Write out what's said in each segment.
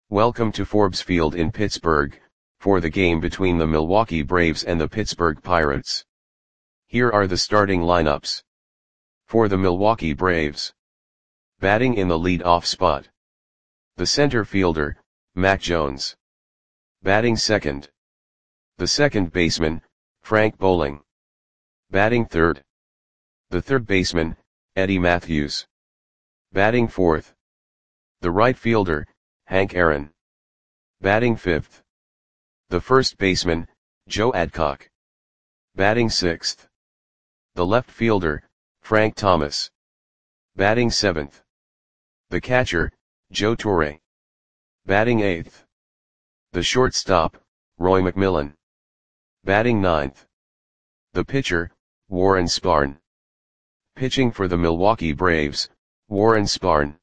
Welcome to Forbes Field in Pittsburgh, for the game between the Milwaukee Braves and the Pittsburgh Pirates. Here are the starting lineups. For the Milwaukee Braves. Batting in the lead-off spot. The center fielder, Mac Jones. Batting second. The second baseman, Frank Bowling. Batting third. The third baseman, Eddie Mathews. Batting fourth. The right fielder, Hank Aaron. Batting fifth. The first baseman, Joe Adcock. Batting sixth. The left fielder, Frank Thomas. Batting seventh. The catcher, Joe Torre. Batting eighth. The shortstop, Roy McMillan. Batting ninth. The pitcher, Warren Spahn. Pitching for the Milwaukee Braves, Warren Spahn.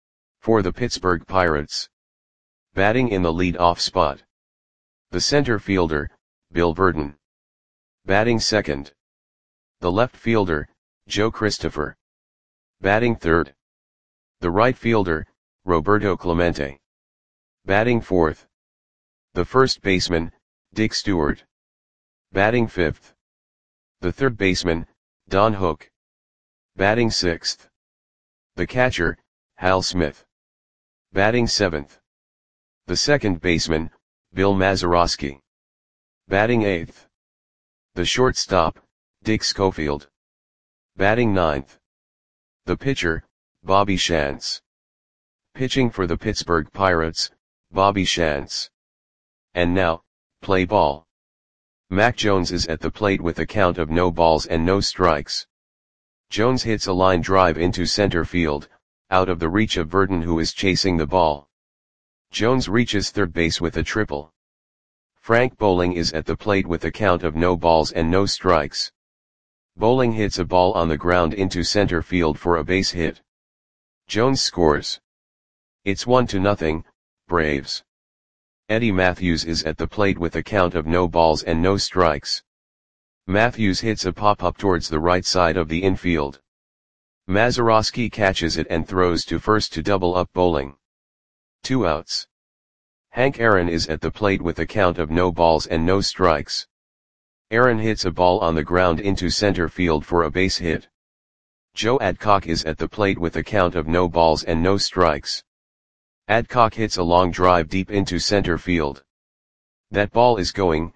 For the Pittsburgh Pirates. Batting in the lead-off spot. The center fielder, Bill Virdon. Batting second. The left fielder, Joe Christopher. Batting third. The right fielder, Roberto Clemente. Batting fourth. The first baseman, Dick Stewart. Batting fifth. The third baseman, Don Hook. Batting sixth. The catcher, Hal Smith. Batting seventh. The second baseman, Bill Mazeroski. Batting eighth. The shortstop, Dick Schofield. Batting ninth. The pitcher, Bobby Shantz. Pitching for the Pittsburgh Pirates, Bobby Shantz. And now, play ball. Mac Jones is at the plate with a count of no balls and no strikes. Jones hits a line drive into center field, out of the reach of Virdon, who is chasing the ball. Jones reaches third base with a triple. Frank Bowling is at the plate with a count of no balls and no strikes. Bowling hits a ball on the ground into center field for a base hit. Jones scores. It's 1-0, Braves. Eddie Mathews is at the plate with a count of no balls and no strikes. Mathews hits a pop-up towards the right side of the infield. Mazeroski catches it and throws to first to double up Bowling. 2 outs. Hank Aaron is at the plate with a count of no balls and no strikes. Aaron hits a ball on the ground into center field for a base hit. Joe Adcock is at the plate with a count of no balls and no strikes. Adcock hits a long drive deep into center field. That ball is gone.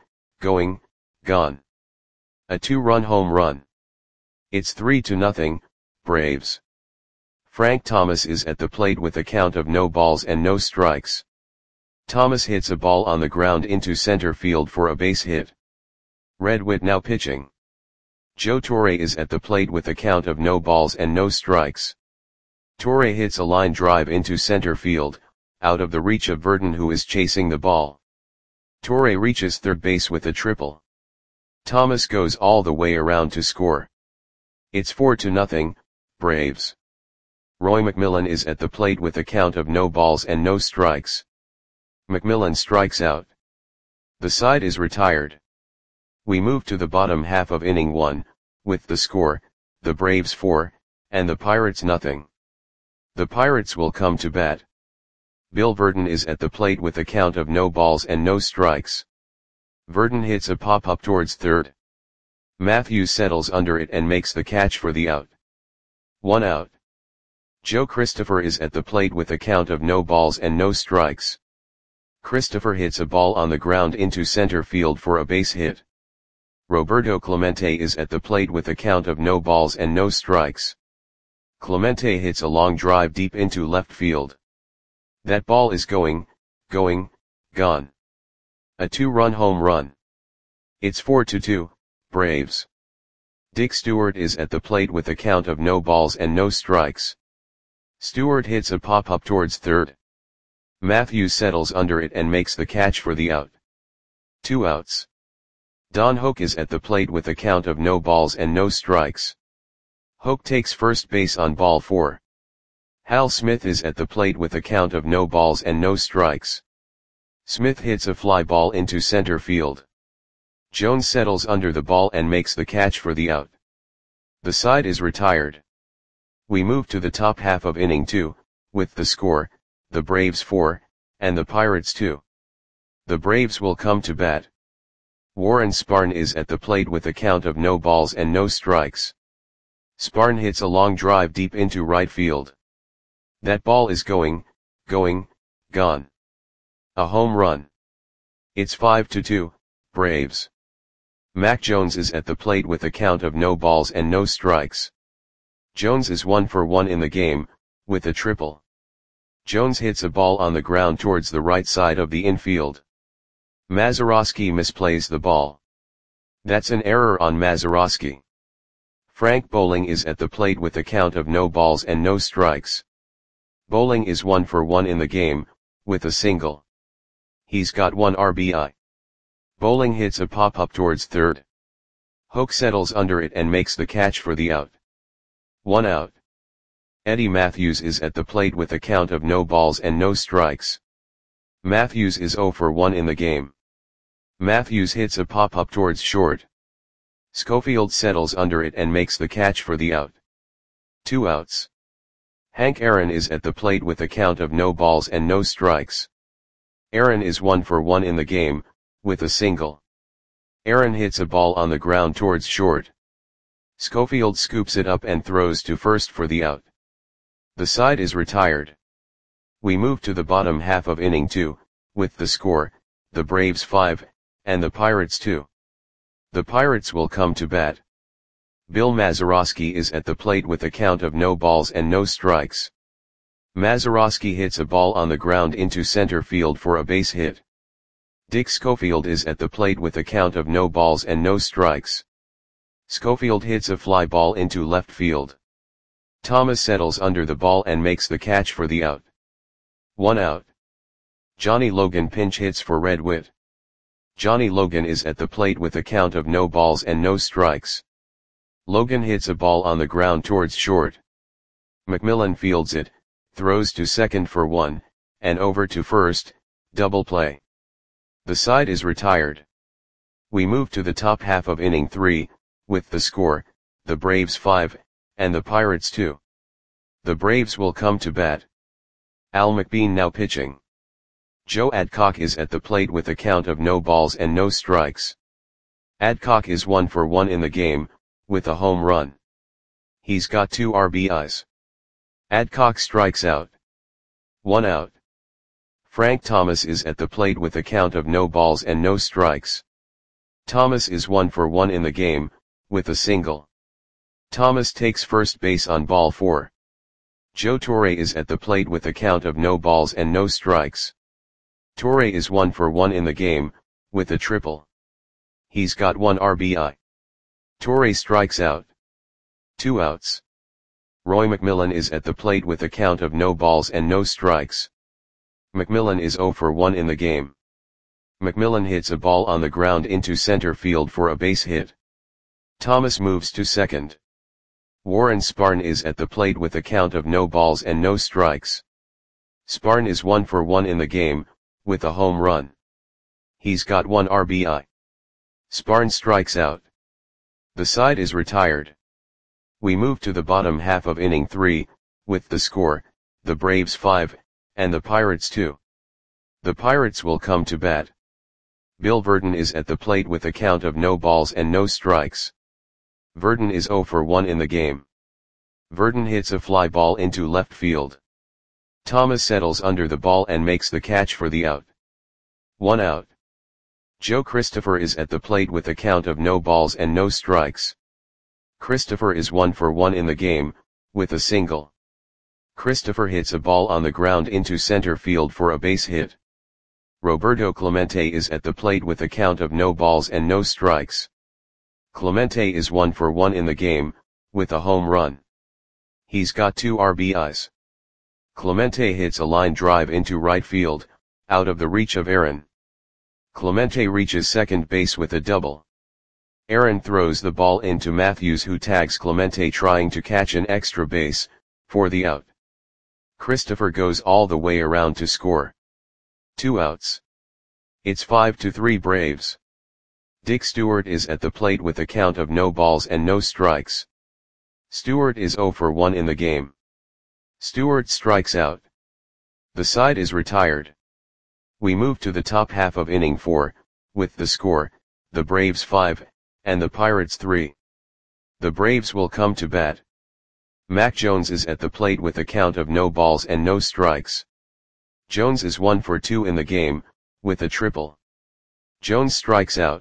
A 2-run home run. It's 3-0, Braves. Frank Thomas is at the plate with a count of no balls and no strikes. Thomas hits a ball on the ground into center field for a base hit. Red Witt now pitching. Joe Torre is at the plate with a count of no balls and no strikes. Torre hits a line drive into center field, out of the reach of Virdon, who is chasing the ball. Torre reaches third base with a triple. Thomas goes all the way around to score. It's 4-0, Braves. Roy McMillan is at the plate with a count of no balls and no strikes. McMillan strikes out. The side is retired. We move to the bottom half of inning 1, with the score, the Braves 4, and the Pirates 0. The Pirates will come to bat. Bill Virdon is at the plate with a count of no balls and no strikes. Virdon hits a pop-up towards third. Mathews settles under it and makes the catch for the out. 1 out. Joe Christopher is at the plate with a count of no balls and no strikes. Christopher hits a ball on the ground into center field for a base hit. Roberto Clemente is at the plate with a count of no balls and no strikes. Clemente hits a long drive deep into left field. That ball is gone. A 2-run home run. It's 4-2, Braves. Dick Stewart is at the plate with a count of no balls and no strikes. Stewart hits a pop-up towards third. Mathews settles under it and makes the catch for the out. 2 outs. Don Hook is at the plate with a count of no balls and no strikes. Hook takes first base on ball 4. Hal Smith is at the plate with a count of no balls and no strikes. Smith hits a fly ball into center field. Jones settles under the ball and makes the catch for the out. The side is retired. We move to the top half of inning 2, with the score, the Braves 4, and the Pirates 2. The Braves will come to bat. Warren Sparn is at the plate with a count of no balls and no strikes. Sparn hits a long drive deep into right field. That ball is gone. A home run. It's 5-2, Braves. Mac Jones is at the plate with a count of no balls and no strikes. Jones is 1 for 1 in the game, with a triple. Jones hits a ball on the ground towards the right side of the infield. Mazeroski misplays the ball. That's an error on Mazeroski. Frank Bowling is at the plate with a count of no balls and no strikes. Bowling is 1 for 1 in the game, with a single. He's got 1 RBI. Bowling hits a pop-up towards third. Hoke settles under it and makes the catch for the out. 1 out. Eddie Matthews is at the plate with a count of no balls and no strikes. Matthews is 0 for 1 in the game. Matthews hits a pop-up towards short. Schofield settles under it and makes the catch for the out. 2 outs. Hank Aaron is at the plate with a count of no balls and no strikes. Aaron is 1 for 1 in the game, with a single. Aaron hits a ball on the ground towards short. Schofield scoops it up and throws to first for the out. The side is retired. We move to the bottom half of inning 2, with the score, the Braves 5, and the Pirates 2. The Pirates will come to bat. Bill Mazeroski is at the plate with a count of no balls and no strikes. Mazeroski hits a ball on the ground into center field for a base hit. Dick Schofield is at the plate with a count of no balls and no strikes. Schofield hits a fly ball into left field. Thomas settles under the ball and makes the catch for the out. 1 out. Johnny Logan pinch hits for Red Witt. Johnny Logan is at the plate with a count of no balls and no strikes. Logan hits a ball on the ground towards short. McMillan fields it, throws to second for 1, and over to first, double play. The side is retired. We move to the top half of inning 3, with the score, the Braves 5, and the Pirates 2. The Braves will come to bat. Al McBean now pitching. Joe Adcock is at the plate with a count of no balls and no strikes. Adcock is 1 for 1 in the game, with a home run. He's got 2 RBIs. Adcock strikes out. 1 out. Frank Thomas is at the plate with a count of no balls and no strikes. Thomas is 1 for 1 in the game, with a single. Thomas takes first base on ball 4. Joe Torre is at the plate with a count of no balls and no strikes. Torre is 1 for 1 in the game, with a triple. He's got 1 RBI. Torre strikes out. 2 outs. Roy McMillan is at the plate with a count of no balls and no strikes. McMillan is 0 for 1 in the game. McMillan hits a ball on the ground into center field for a base hit. Thomas moves to second. Warren Sparn is at the plate with a count of no balls and no strikes. Sparn is 1 for 1 in the game, with a home run. He's got 1 RBI. Sparn strikes out. The side is retired. We move to the bottom half of inning 3, with the score, the Braves 5, and the Pirates 2. The Pirates will come to bat. Bill Verdon is at the plate with a count of no balls and no strikes. Verdon is 0 for 1 in the game. Verdon hits a fly ball into left field. Thomas settles under the ball and makes the catch for the out. 1 out. Joe Christopher is at the plate with a count of no balls and no strikes. Christopher is 1 for 1 in the game, with a single. Christopher hits a ball on the ground into center field for a base hit. Roberto Clemente is at the plate with a count of no balls and no strikes. Clemente is 1 for 1 in the game, with a home run. He's got 2 RBIs. Clemente hits a line drive into right field, out of the reach of Aaron. Clemente reaches second base with a double. Aaron throws the ball into Matthews, who tags Clemente trying to catch an extra base, for the out. Christopher goes all the way around to score. 2 outs. It's 5-3 Braves. Dick Stewart is at the plate with a count of no balls and no strikes. Stewart is 0 for 1 in the game. Stewart strikes out. The side is retired. We move to the top half of inning 4, with the score, the Braves 5, and the Pirates 3. The Braves will come to bat. Mac Jones is at the plate with a count of no balls and no strikes. Jones is 1 for 2 in the game, with a triple. Jones strikes out.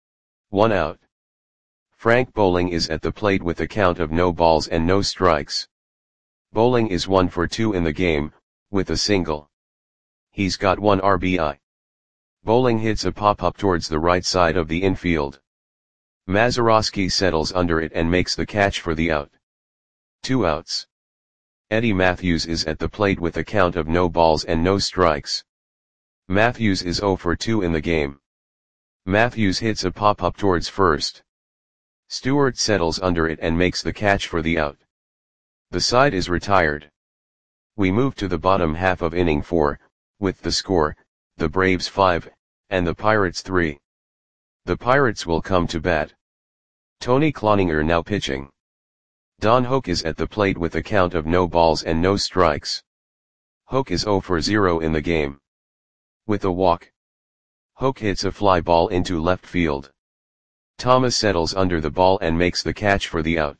1 out. Frank Bowling is at the plate with a count of no balls and no strikes. Bowling is 1 for 2 in the game, with a single. He's got 1 RBI. Bowling hits a pop-up towards the right side of the infield. Mazeroski settles under it and makes the catch for the out. 2 outs. Eddie Matthews is at the plate with a count of no balls and no strikes. Matthews is 0 for 2 in the game. Matthews hits a pop-up towards first. Stewart settles under it and makes the catch for the out. The side is retired. We move to the bottom half of inning 4, with the score, the Braves 5, and the Pirates 3. The Pirates will come to bat. Tony Cloninger now pitching. Don Hoak is at the plate with a count of no balls and no strikes. Hoak is 0 for 0 in the game. With a walk. Hoak hits a fly ball into left field. Thomas settles under the ball and makes the catch for the out.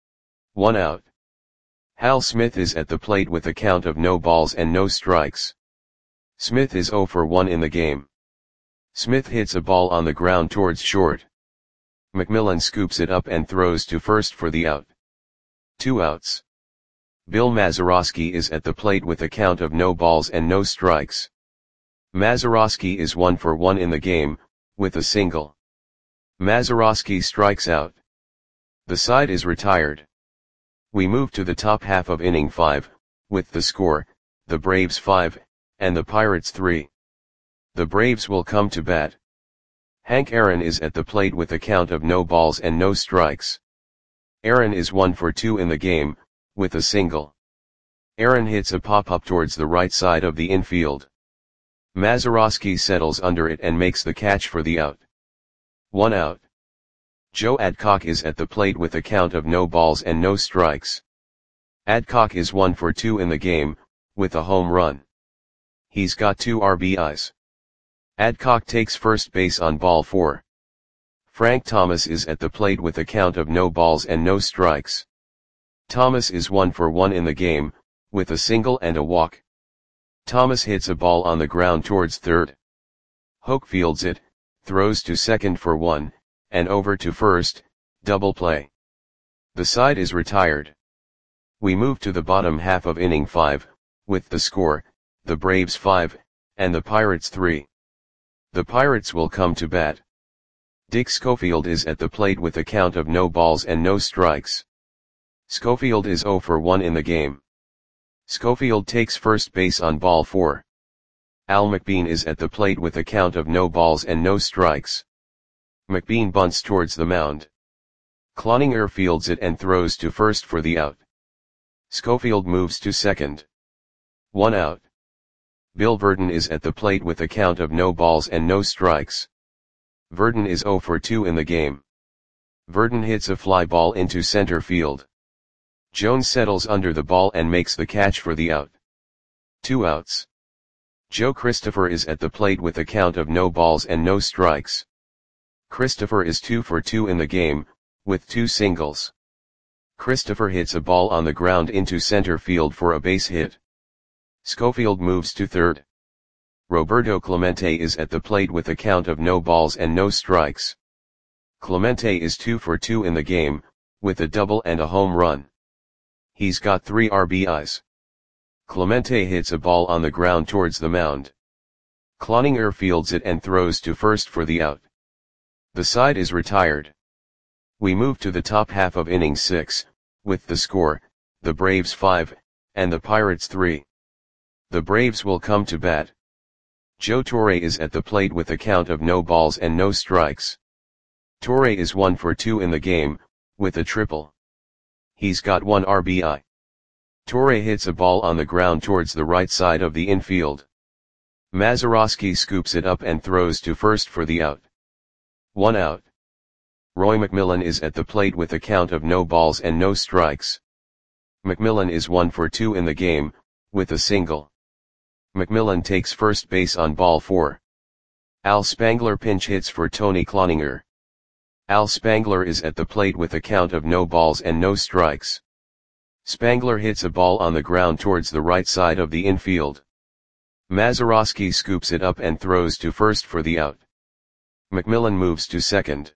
1 out. Hal Smith is at the plate with a count of no balls and no strikes. Smith is 0 for 1 in the game. Smith hits a ball on the ground towards short. McMillan scoops it up and throws to first for the out. 2 outs. Bill Mazeroski is at the plate with a count of no balls and no strikes. Mazeroski is 1 for 1 in the game, with a single. Mazeroski strikes out. The side is retired. We move to the top half of inning 5, with the score, the Braves 5, and the Pirates 3. The Braves will come to bat. Hank Aaron is at the plate with a count of no balls and no strikes. Aaron is 1 for 2 in the game, with a single. Aaron hits a pop-up towards the right side of the infield. Mazeroski settles under it and makes the catch for the out. 1 out. Joe Adcock is at the plate with a count of no balls and no strikes. Adcock is 1 for 2 in the game, with a home run. He's got 2 RBIs. Adcock takes first base on ball 4. Frank Thomas is at the plate with a count of no balls and no strikes. Thomas is 1 for 1 in the game, with a single and a walk. Thomas hits a ball on the ground towards third. Hoak fields it, throws to second for 1, and over to first, double play. The side is retired. We move to the bottom half of inning 5, with the score, the Braves 5, and the Pirates 3. The Pirates will come to bat. Dick Schofield is at the plate with a count of no balls and no strikes. Schofield is 0 for 1 in the game. Schofield takes first base on ball 4. Al McBean is at the plate with a count of no balls and no strikes. McBean bunts towards the mound. Cloninger fields it and throws to first for the out. Schofield moves to second. 1 out. Bill Verdon is at the plate with a count of no balls and no strikes. Verdon is 0 for 2 in the game. Verdon hits a fly ball into center field. Jones settles under the ball and makes the catch for the out. 2 outs. Joe Christopher is at the plate with a count of no balls and no strikes. Christopher is 2 for 2 in the game, with 2 singles. Christopher hits a ball on the ground into center field for a base hit. Schofield moves to third. Roberto Clemente is at the plate with a count of no balls and no strikes. Clemente is 2 for 2 in the game, with a double and a home run. He's got 3 RBIs. Clemente hits a ball on the ground towards the mound. Cloninger fields it and throws to first for the out. The side is retired. We move to the top half of inning 6, with the score, the Braves 5, and the Pirates 3. The Braves will come to bat. Joe Torre is at the plate with a count of no balls and no strikes. Torre is 1 for 2 in the game, with a triple. He's got 1 RBI. Torre hits a ball on the ground towards the right side of the infield. Mazeroski scoops it up and throws to first for the out. 1 out. Roy McMillan is at the plate with a count of no balls and no strikes. McMillan is 1 for 2 in the game, with a single. McMillan takes first base on ball 4. Al Spangler pinch hits for Tony Cloninger. Al Spangler is at the plate with a count of no balls and no strikes. Spangler hits a ball on the ground towards the right side of the infield. Mazeroski scoops it up and throws to first for the out. McMillan moves to second.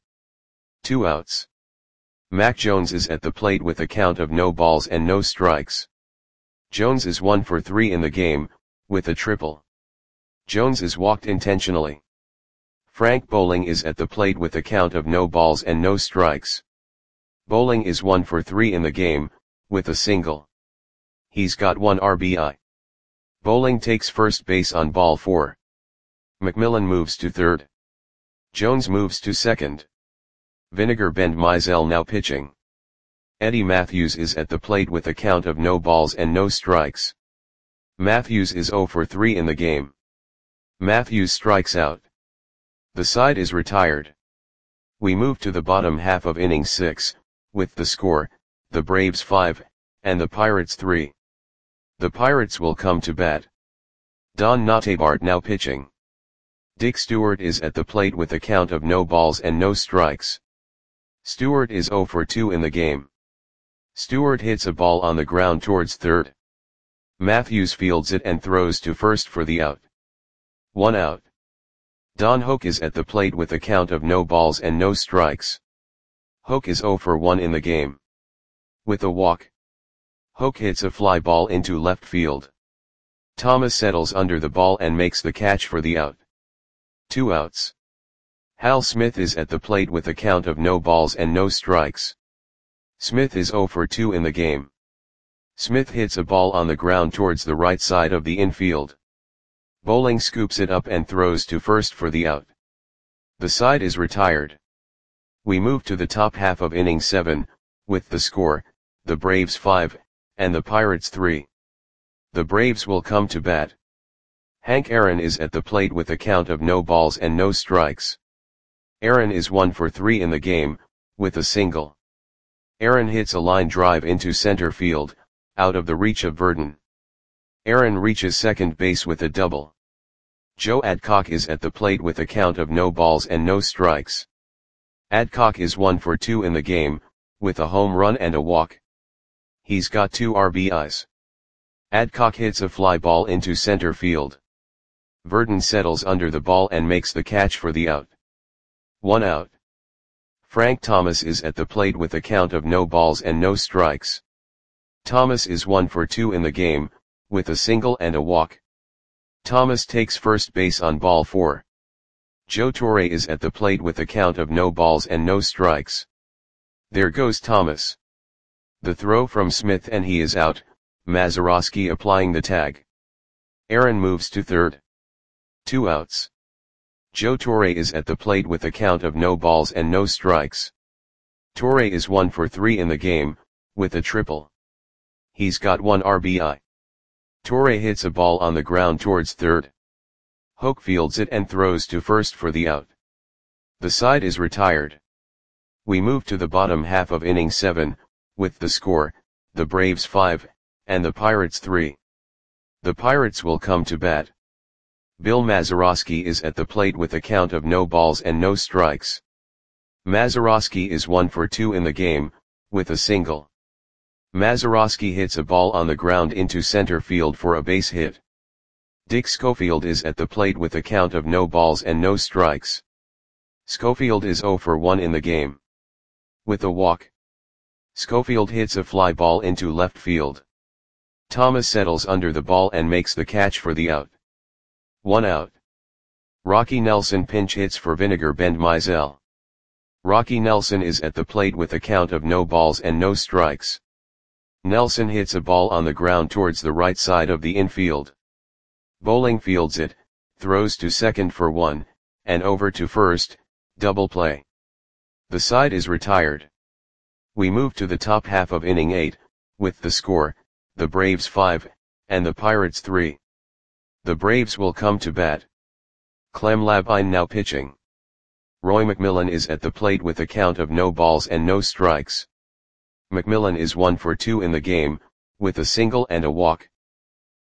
2 outs. Mac Jones is at the plate with a count of no balls and no strikes. Jones is 1 for 3 in the game, with a triple. Jones is walked intentionally. Frank Bowling is at the plate with a count of no balls and no strikes. Bowling is 1 for 3 in the game, with a single. He's got 1 RBI. Bowling takes first base on ball 4. McMillan moves to third. Jones moves to second. Vinegar Bend Mizell now pitching. Eddie Matthews is at the plate with a count of no balls and no strikes. Matthews is 0 for 3 in the game. Matthews strikes out. The side is retired. We move to the bottom half of inning 6, with the score, the Braves 5, and the Pirates 3. The Pirates will come to bat. Don Notabart now pitching. Dick Stewart is at the plate with a count of no balls and no strikes. Stewart is 0 for 2 in the game. Stewart hits a ball on the ground towards third. Matthews fields it and throws to first for the out. 1 out. Don Hoak is at the plate with a count of no balls and no strikes. Hoak is 0 for 1 in the game. With a walk. Hoak hits a fly ball into left field. Thomas settles under the ball and makes the catch for the out. 2 outs. Hal Smith is at the plate with a count of no balls and no strikes. Smith is 0 for 2 in the game. Smith hits a ball on the ground towards the right side of the infield. Bowling scoops it up and throws to first for the out. The side is retired. We move to the top half of inning 7, with the score, the Braves 5, and the Pirates 3. The Braves will come to bat. Hank Aaron is at the plate with a count of no balls and no strikes. Aaron is 1 for 3 in the game, with a single. Aaron hits a line drive into center field, out of the reach of Verdon. Aaron reaches second base with a double. Joe Adcock is at the plate with a count of no balls and no strikes. Adcock is 1 for 2 in the game, with a home run and a walk. He's got 2 RBIs. Adcock hits a fly ball into center field. Verdon settles under the ball and makes the catch for the out. 1 out. Frank Thomas is at the plate with a count of no balls and no strikes. Thomas is 1 for 2 in the game, with a single and a walk. Thomas takes first base on ball 4. Joe Torre is at the plate with a count of no balls and no strikes. There goes Thomas. The throw from Smith and he is out, Mazeroski applying the tag. Aaron moves to third. 2 outs. Joe Torre is at the plate with a count of no balls and no strikes. Torre is 1 for 3 in the game, with a triple. He's got 1 RBI. Torre hits a ball on the ground towards third. Hoak fields it and throws to first for the out. The side is retired. We move to the bottom half of inning 7, with the score, the Braves 5, and the Pirates 3. The Pirates will come to bat. Bill Mazeroski is at the plate with a count of no balls and no strikes. Mazeroski is 1 for 2 in the game, with a single. Mazeroski hits a ball on the ground into center field for a base hit. Dick Schofield is at the plate with a count of no balls and no strikes. Schofield is 0 for 1 in the game. With a walk. Schofield hits a fly ball into left field. Thomas settles under the ball and makes the catch for the out. 1 out. Rocky Nelson pinch hits for Vinegar Bend Mizell. Rocky Nelson is at the plate with a count of no balls and no strikes. Nelson hits a ball on the ground towards the right side of the infield. Bowling fields it, throws to second for 1, and over to first, double play. The side is retired. We move to the top half of inning 8, with the score, the Braves 5, and the Pirates 3. The Braves will come to bat. Clem Labine now pitching. Roy McMillan is at the plate with a count of no balls and no strikes. McMillan is 1 for 2 in the game, with a single and a walk.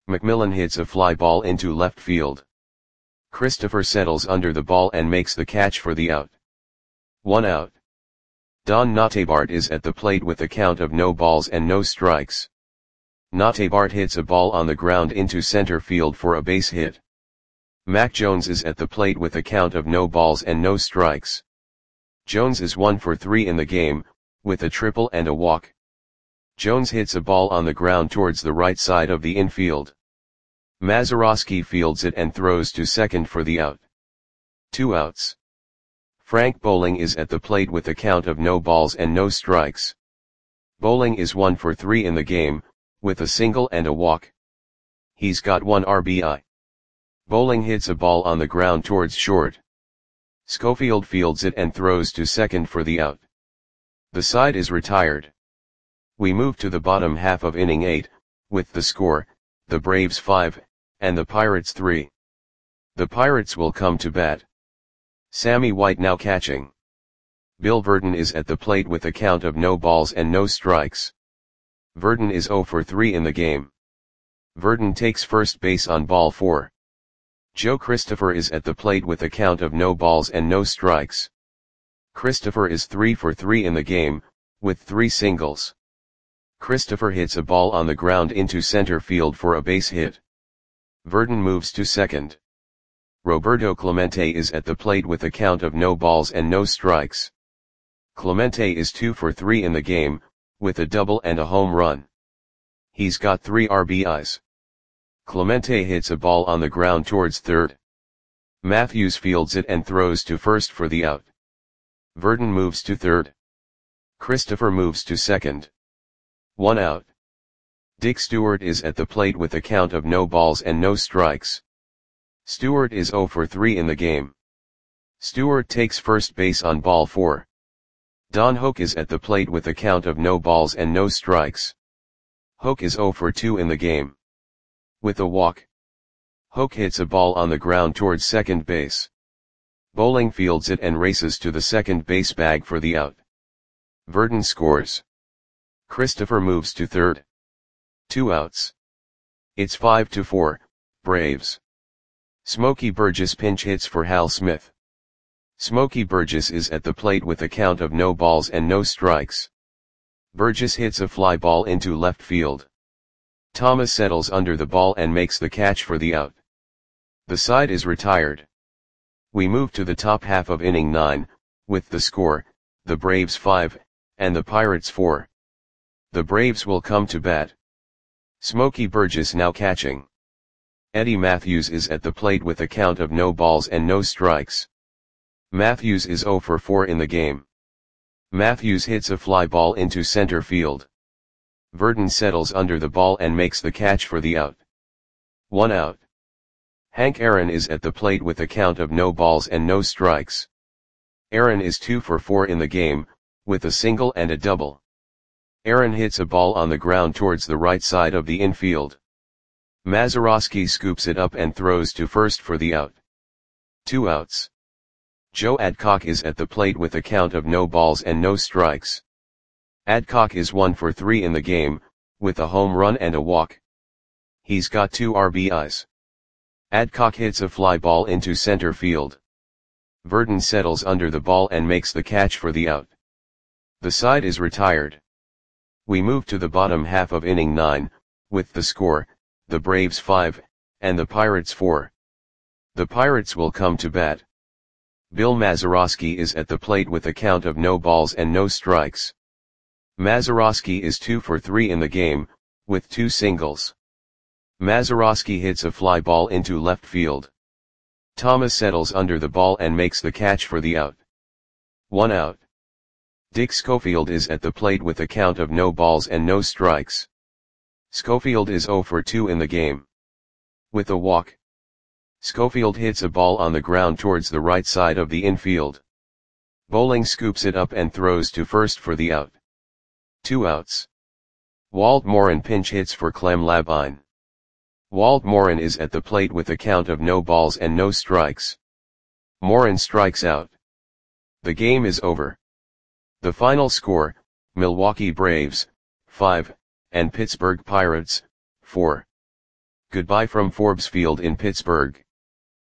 McMillan hits a fly ball into left field. Christopher settles under the ball and makes the catch for the out. 1 out. Don Natabart is at the plate with a count of no balls and no strikes. Natabart hits a ball on the ground into center field for a base hit. Mac Jones is at the plate with a count of no balls and no strikes. Jones is 1 for 3 in the game, with a triple and a walk. Jones hits a ball on the ground towards the right side of the infield. Mazeroski fields it and throws to second for the out. 2 outs. Frank Bowling is at the plate with a count of no balls and no strikes. Bowling is 1 for 3 in the game, with a single and a walk. He's got 1 RBI. Bowling hits a ball on the ground towards short. Schofield fields it and throws to second for the out. The side is retired. We move to the bottom half of inning 8, with the score, the Braves 5, and the Pirates 3. The Pirates will come to bat. Sammy White now catching. Bill Verdon is at the plate with a count of no balls and no strikes. Verdon is 0 for 3 in the game. Verdon takes first base on ball 4. Joe Christopher is at the plate with a count of no balls and no strikes. Christopher is 3 for 3 in the game, with 3 singles. Christopher hits a ball on the ground into center field for a base hit. Verdon moves to second. Roberto Clemente is at the plate with a count of no balls and no strikes. Clemente is 2 for 3 in the game, with a double and a home run. He's got 3 RBIs. Clemente hits a ball on the ground towards third. Matthews fields it and throws to first for the out. Verdon moves to third. Christopher moves to second. 1 out. Dick Stewart is at the plate with a count of no balls and no strikes. Stewart is 0 for 3 in the game. Stewart takes first base on ball 4. Don Hoak is at the plate with a count of no balls and no strikes. Hoak is 0 for 2 in the game. With a walk. Hoak hits a ball on the ground towards second base. Bowling fields it and races to the second base bag for the out. Verdon scores. Christopher moves to third. 2 outs. It's 5-4, Braves. Smokey Burgess pinch hits for Hal Smith. Smokey Burgess is at the plate with a count of no balls and no strikes. Burgess hits a fly ball into left field. Thomas settles under the ball and makes the catch for the out. The side is retired. We move to the top half of inning 9, with the score, the Braves 5, and the Pirates 4. The Braves will come to bat. Smokey Burgess now catching. Eddie Matthews is at the plate with a count of no balls and no strikes. Matthews is 0 for 4 in the game. Matthews hits a fly ball into center field. Verdon settles under the ball and makes the catch for the out. 1 out. Hank Aaron is at the plate with a count of no balls and no strikes. Aaron is 2 for 4 in the game, with a single and a double. Aaron hits a ball on the ground towards the right side of the infield. Mazeroski scoops it up and throws to first for the out. 2 outs. Joe Adcock is at the plate with a count of no balls and no strikes. Adcock is 1 for 3 in the game, with a home run and a walk. He's got 2 RBIs. Adcock hits a fly ball into center field. Verdon settles under the ball and makes the catch for the out. The side is retired. We move to the bottom half of inning 9, with the score, the Braves 5, and the Pirates 4. The Pirates will come to bat. Bill Mazeroski is at the plate with a count of no balls and no strikes. Mazeroski is 2 for 3 in the game, with 2 singles. Mazeroski hits a fly ball into left field. Thomas settles under the ball and makes the catch for the out. 1 out. Dick Schofield is at the plate with a count of no balls and no strikes. Schofield is 0 for 2 in the game. With a walk. Schofield hits a ball on the ground towards the right side of the infield. Bowling scoops it up and throws to first for the out. 2 outs. Walt Morin pinch hits for Clem Labine. Walt Morin is at the plate with a count of no balls and no strikes. Morin strikes out. The game is over. The final score, Milwaukee Braves, 5, and Pittsburgh Pirates, 4. Goodbye from Forbes Field in Pittsburgh.